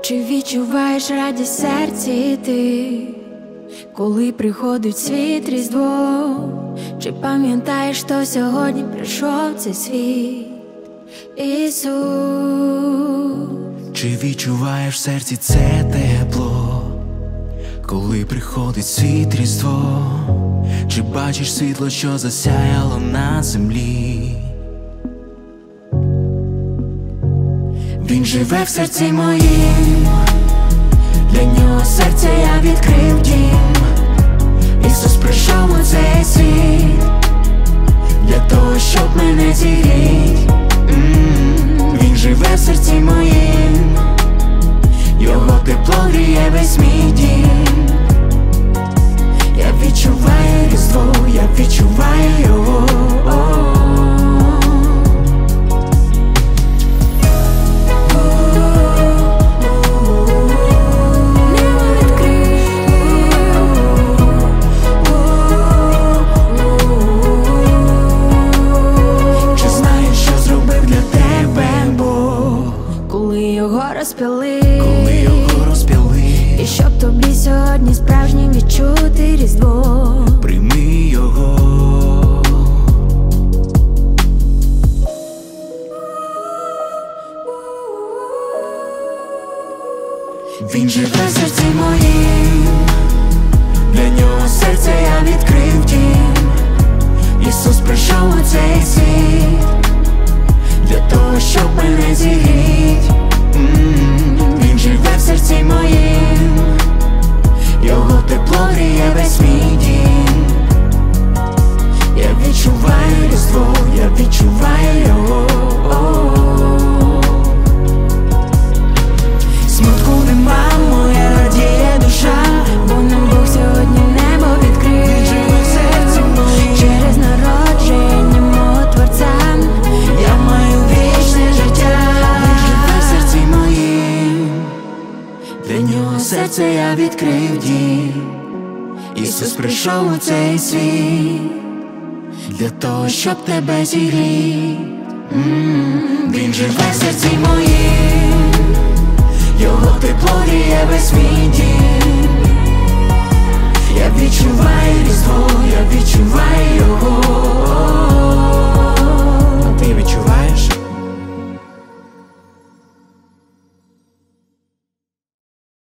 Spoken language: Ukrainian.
Чи відчуваєш радість в серці ти, коли приходить світ Різдво? Чи пам'ятаєш, хто сьогодні прийшов в цей світ? Ісус. Чи відчуваєш в серці це тепло, коли приходить світ Різдво? Чи бачиш світло, що засяяло на землі? Він живе в серці моїм, для нього серця я відкрив дім. Ісус прийшов у цей світ, для того, щоб мене зігріть. Він живе в серці моїм, його тепло гріє весь мій дім. Я відчуваю Різдво, я відчуваю його. Коли його розп'яли, і щоб тобі сьогодні справжнім відчути Різдво, прийми його. Він живе в серці моїм, для нього серця я відкрив дім. Ісус прийшов у цей світ, для того, щоб мене зігріть. Він живе в серці моїм, його тепло гріє весь мій дім. Я відчуваю Різдво, я відчуваю його. Смутку нема, моя радіє душа, бо нам Бог сьогодні небо відкрив. Він живе в серці моїм, через народження мого Творця я маю вічне життя. Він живе в серці моїм, для нього серця я відкрив дім. Ісус прийшов у цей світ, для того, щоб тебе зігріти. Він живе в серці моїм, його тепло гріє весь мій дім.